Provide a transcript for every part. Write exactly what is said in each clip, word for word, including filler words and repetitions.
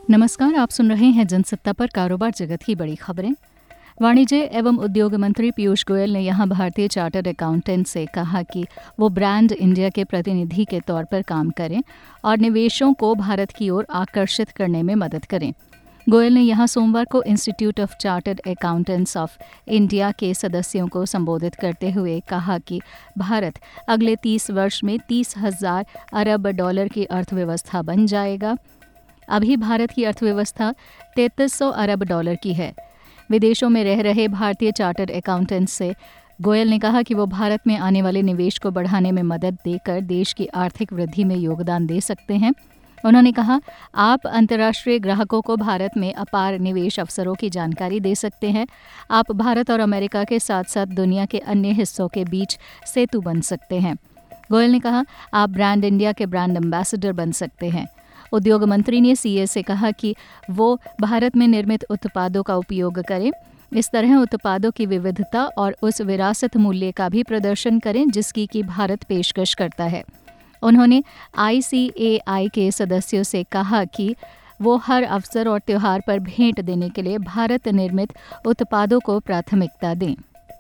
नमस्कार, आप सुन रहे हैं जनसत्ता पर कारोबार जगत की बड़ी खबरें। वाणिज्य एवं उद्योग मंत्री पीयूष गोयल ने यहां भारतीय चार्टर्ड अकाउंटेंट से कहा कि वो ब्रांड इंडिया के प्रतिनिधि के तौर पर काम करें और निवेशों को भारत की ओर आकर्षित करने में मदद करें। गोयल ने यहां सोमवार को institute of chartered accountants of India के सदस्यों को संबोधित करते हुए कहा कि भारत अगले तीस वर्ष में तीस हजार अरब डॉलर की अर्थव्यवस्था बन जाएगा। अभी भारत की अर्थव्यवस्था तैंतीस सौ अरब डॉलर की है। विदेशों में रह रहे भारतीय चार्टर्ड अकाउंटेंट्स से गोयल ने कहा कि वो भारत में आने वाले निवेश को बढ़ाने में मदद देकर देश की आर्थिक वृद्धि में योगदान दे सकते हैं। उन्होंने कहा, आप अंतर्राष्ट्रीय ग्राहकों को भारत में अपार निवेश अवसरों की जानकारी दे सकते हैं। आप भारत और अमेरिका के साथ साथ दुनिया के अन्य हिस्सों के बीच सेतु बन सकते हैं। गोयल ने कहा, आप ब्रांड इंडिया के ब्रांड एम्बेसडर बन सकते हैं। उद्योग मंत्री ने सीए से कहा कि वो भारत में निर्मित उत्पादों का उपयोग करें। इस तरह उत्पादों की विविधता और उस विरासत मूल्य का भी प्रदर्शन करें जिसकी कि भारत पेशकश करता है। उन्होंने आईसीएआई के सदस्यों से कहा कि वो हर अवसर और त्योहार पर भेंट देने के लिए भारत निर्मित उत्पादों को प्राथमिकता दें।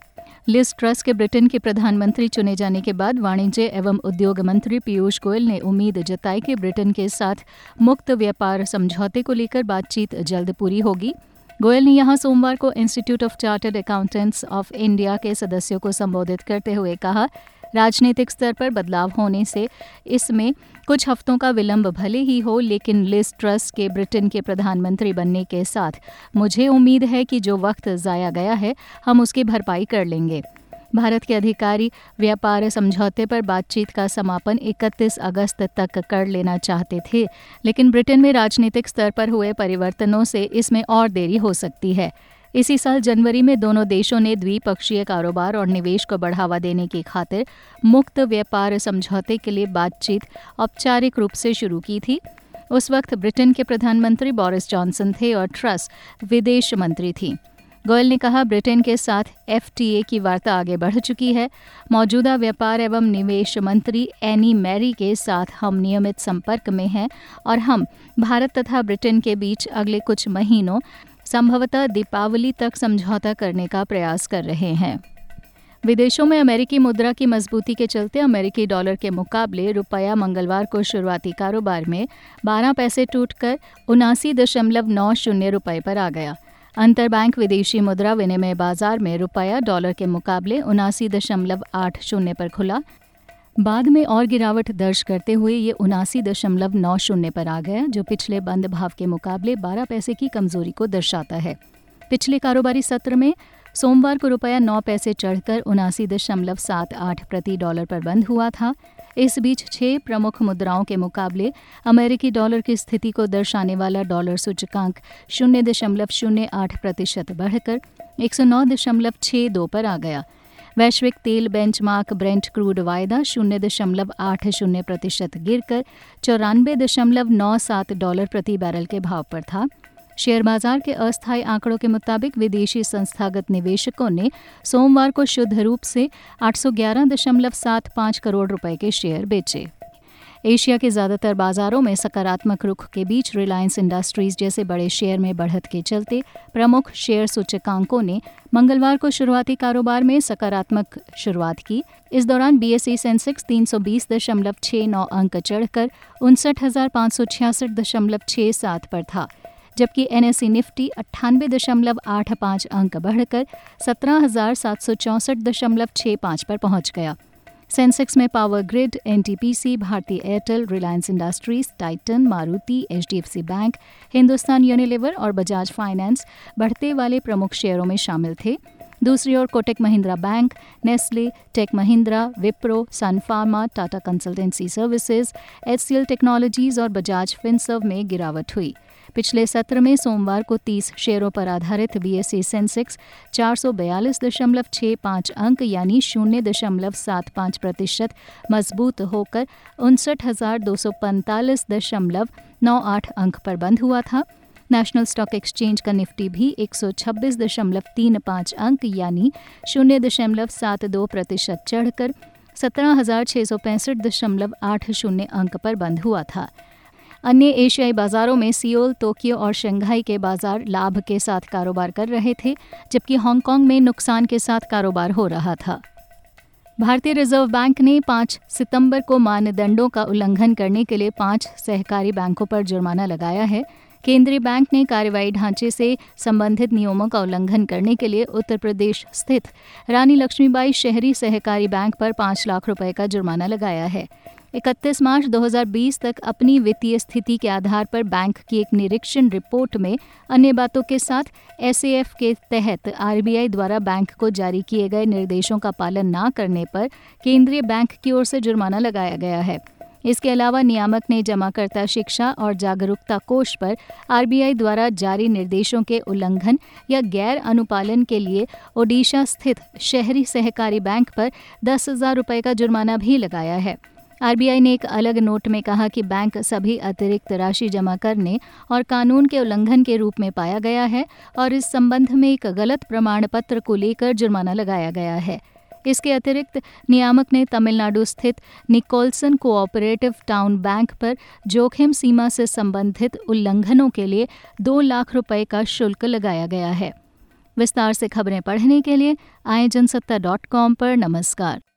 लिज ट्रस के ब्रिटेन के प्रधानमंत्री चुने जाने के बाद वाणिज्य एवं उद्योग मंत्री पीयूष गोयल ने उम्मीद जताई कि ब्रिटेन के साथ मुक्त व्यापार समझौते को लेकर बातचीत जल्द पूरी होगी। गोयल ने यहां सोमवार को institute of chartered accountants of India के सदस्यों को संबोधित करते हुए कहा, राजनीतिक स्तर पर बदलाव होने से इसमें कुछ हफ्तों का विलंब भले ही हो, लेकिन लिज ट्रस के ब्रिटेन के प्रधानमंत्री बनने के साथ मुझे उम्मीद है कि जो वक्त ज़ाया गया है हम उसकी भरपाई कर लेंगे। भारत के अधिकारी व्यापार समझौते पर बातचीत का समापन इकतीस अगस्त तक कर लेना चाहते थे, लेकिन ब्रिटेन में राजनीतिक स्तर पर हुए परिवर्तनों से इसमें और देरी हो सकती है। इसी साल जनवरी में दोनों देशों ने द्विपक्षीय कारोबार और निवेश को बढ़ावा देने की खातिर मुक्त व्यापार समझौते के लिए बातचीत औपचारिक रूप से शुरू की थी। उस वक्त ब्रिटेन के प्रधानमंत्री बोरिस जॉनसन थे और ट्रस विदेश मंत्री थी। गोयल ने कहा, ब्रिटेन के साथ एफटीए की वार्ता आगे बढ़ चुकी है। मौजूदा व्यापार एवं निवेश मंत्री एनी मैरी के साथ हम नियमित संपर्क में हैं और हम भारत तथा ब्रिटेन के बीच अगले कुछ महीनों संभवतः दीपावली तक समझौता करने का प्रयास कर रहे हैं। विदेशों में अमेरिकी मुद्रा की मजबूती के चलते अमेरिकी डॉलर के मुकाबले रुपया मंगलवार को शुरुआती कारोबार में बारह पैसे टूटकर उनासी दशमलव नौ शून्य रुपये पर आ गया। अंतरबैंक विदेशी मुद्रा विनिमय बाजार में रुपया डॉलर के मुकाबले उनासी दशमलव आठ शून्य पर खुला। बाद में और गिरावट दर्ज करते हुए ये उनासी दशमलव नौ शून्य पर आ गया, जो पिछले बंद भाव के मुकाबले बारह पैसे की कमजोरी को दर्शाता है। पिछले कारोबारी सत्र में सोमवार को रुपया नौ पैसे चढ़कर उनासी दशमलव सात आठ प्रति डॉलर पर बंद हुआ था। इस बीच छह प्रमुख मुद्राओं के मुकाबले अमेरिकी डॉलर की स्थिति को दर्शाने वाला डॉलर सूचकांक शून्य दशमलव शून्य आठ प्रतिशत बढ़कर एक सौ नौ दशमलव छः दो पर आ गया। वैश्विक तेल बेंचमार्क ब्रेंट क्रूड वायदा शून्य दशमलव आठ शून्य प्रतिशत गिरकर चौरानवे दशमलव नौ सात डॉलर प्रति बैरल के भाव पर था। शेयर बाजार के अस्थायी आंकड़ों के मुताबिक विदेशी संस्थागत निवेशकों ने सोमवार को शुद्ध रूप से आठ सौ ग्यारह दशमलव सात पाँच करोड़ रुपए के शेयर बेचे। एशिया के ज़्यादातर बाजारों में सकारात्मक रुख के बीच रिलायंस इंडस्ट्रीज जैसे बड़े शेयर में बढ़त के चलते प्रमुख शेयर सूचकांकों ने मंगलवार को शुरुआती कारोबार में सकारात्मक शुरुआत की। इस दौरान बीएसई सेंसेक्स तीन सौ बीस दशमलव छः नौ अंक चढ़कर उनसठ हजार पाँच सौ छियासठ दशमलव छः सात पर था, जबकि एनएसई निफ्टी अट्ठानवे दशमलव आठ पाँच अंक बढ़कर सत्रह हजार सात सौ चौंसठ दशमलव छः पाँच पर पहुंच गया। सेंसेक्स में power grid, NTPC, Bharti Airtel, Reliance Industries, Titan, Maruti, HDFC bank, Hindustan Unilever और बजाज फाइनेंस बढ़ते वाले प्रमुख शेयरों में शामिल थे। दूसरी ओर Kotak Mahindra bank, Nestle, tech Mahindra, Wipro, Sun Pharma, Tata consultancy services, HCL technologies और बजाज फिनसर्व में गिरावट हुई। पिछले सत्र में सोमवार को तीस शेयरों पर आधारित बीएसई सेंसेक्स चार सौ बयालीस दशमलव छः पाँच अंक यानी शून्य दशमलव सात पाँच प्रतिशत मजबूत होकर उनसठ हजार दो सौ पैंतालीस दशमलव नौ आठ अंक पर बंद हुआ था। नेशनल स्टॉक एक्सचेंज का निफ्टी भी एक सौ छब्बीस दशमलव तीन पाँच अंक यानी शून्य दशमलव सात दो प्रतिशत चढ़कर सत्रह हजार छः सौ पैंसठ दशमलव आठ शून्य अंक पर बंद हुआ था। अन्य एशियाई बाजारों में सियोल, टोक्यो और शंघाई के बाजार लाभ के साथ कारोबार कर रहे थे, जबकि हांगकांग में नुकसान के साथ कारोबार हो रहा था। भारतीय रिजर्व बैंक ने पाँच सितंबर को मानदंडों का उल्लंघन करने के लिए पांच सहकारी बैंकों पर जुर्माना लगाया है। केंद्रीय बैंक ने कार्रवाई ढांचे से संबंधित नियमों का उल्लंघन करने के लिए उत्तर प्रदेश स्थित रानी लक्ष्मीबाई शहरी सहकारी बैंक पर पाँच लाख रुपए का जुर्माना लगाया है। इकतीस मार्च दो हज़ार बीस तक अपनी वित्तीय स्थिति के आधार पर बैंक की एक निरीक्षण रिपोर्ट में अन्य बातों के साथ एस ए एफ के तहत आर बी आई द्वारा बैंक को जारी किए गए निर्देशों का पालन न करने पर केंद्रीय बैंक की ओर से जुर्माना लगाया गया है। इसके अलावा नियामक ने जमाकर्ता शिक्षा और जागरूकता कोष पर आर बी आई द्वारा जारी निर्देशों के उल्लंघन या गैर अनुपालन के लिए ओडिशा स्थित शहरी सहकारी बैंक पर दस हजार रुपये का जुर्माना भी लगाया है। आर बी आई ने एक अलग नोट में कहा कि बैंक सभी अतिरिक्त राशि जमा करने और कानून के उल्लंघन के रूप में पाया गया है और इस संबंध में एक गलत प्रमाण पत्र को लेकर जुर्माना लगाया गया है। इसके अतिरिक्त नियामक ने तमिलनाडु स्थित निकोलसन कोऑपरेटिव टाउन बैंक पर जोखिम सीमा से संबंधित उल्लंघनों के लिए दो लाख रुपए का शुल्क लगाया गया है। विस्तार से खबरें पढ़ने के लिए आए जनसत्ता डॉट कॉम पर नमस्कार।